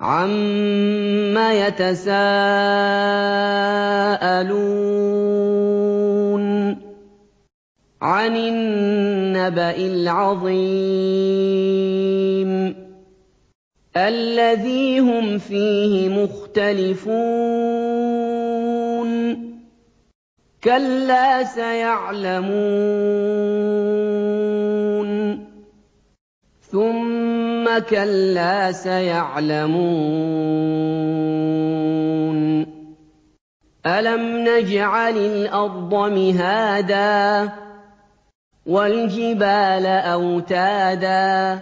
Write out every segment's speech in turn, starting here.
عَمَّ يَتَسَاءَلُونَ عَنِ النَّبَإِ الْعَظِيمِ الَّذِي هُمْ فِيهِ مُخْتَلِفُونَ كَلَّا سَيَعْلَمُونَ ثُمَّ كَلَّا سَيَعْلَمُونَ أَلَمْ نَجْعَلِ الْأَرْضَ مِهَادًا وَالْجِبَالَ أَوْتَادًا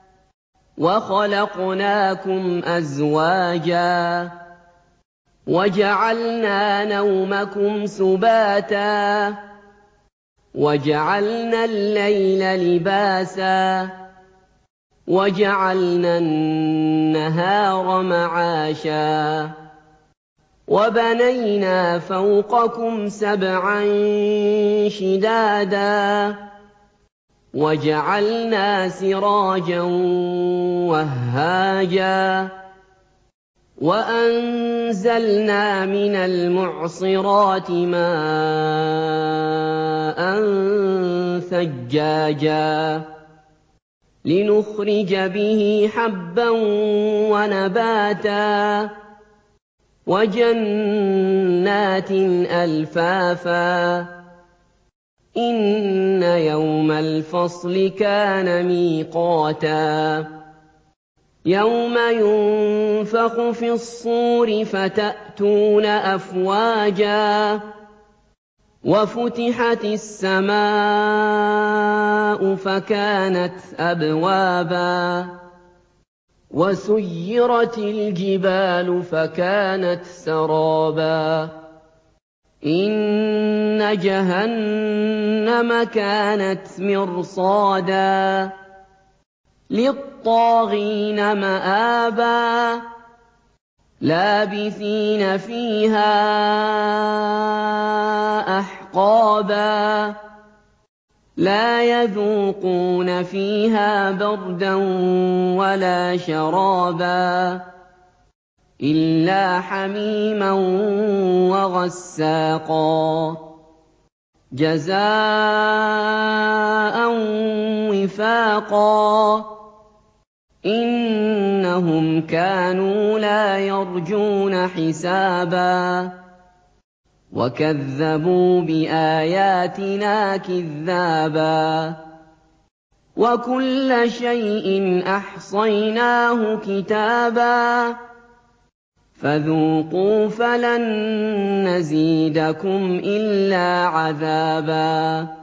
وَخَلَقْنَاكُمْ أَزْوَاجًا وَجَعَلْنَا نَوْمَكُمْ سُبَاتًا وَجَعَلْنَا اللَّيْلَ لِبَاسًا وَجَعَلْنَا النَّهَارَ مَعَاشًا وَبَنَيْنَا فَوْقَكُمْ سَبْعًا شِدَادًا وَجَعَلْنَا سِرَاجًا وَهَّاجًا وَأَنزَلْنَا مِنَ الْمُعْصِرَاتِ مَاءً ثَجَّاجًا لِّنُخْرِجَ بِهِ حَبًّا وَنَبَاتًا وَجَنَّاتٍ أَلْفَافًا إِنَّ يَوْمَ الْفَصْلِ كَانَ مِيقَاتًا يَوْمَ يُنفَخُ فِي الصُّورِ فَتَأْتُونَ أَفْوَاجًا وَفُتِحَتِ السَّمَاءُ فَكَانَتْ أَبْوَابًا وَسُيِّرَتِ الْجِبَالُ فَكَانَتْ سَرَابًا إِنَّ جَهَنَّمَ كَانَتْ مِرْصَادًا لِّلطَّاغِينَ مَآبًا لَّابِثِينَ فِيهَا أَحْقَابًا لَّا يَذُوقُونَ فِيهَا بَرْدًا وَلَا شَرَابًا إِلَّا حَمِيمًا وَغَسَّاقًا جَزَاءً وِفَاقًا إِنَّهُمْ كَانُوا لَا يَرْجُونَ حِسَابًا وَكَذَّبُوا بِآيَاتِنَا كِذَّابًا وَكُلَّ شَيْءٍ أَحْصَيْنَاهُ كِتَابًا فَذُوقُوا فَلَن نَّزِيدَكُمْ إِلَّا عَذَابًا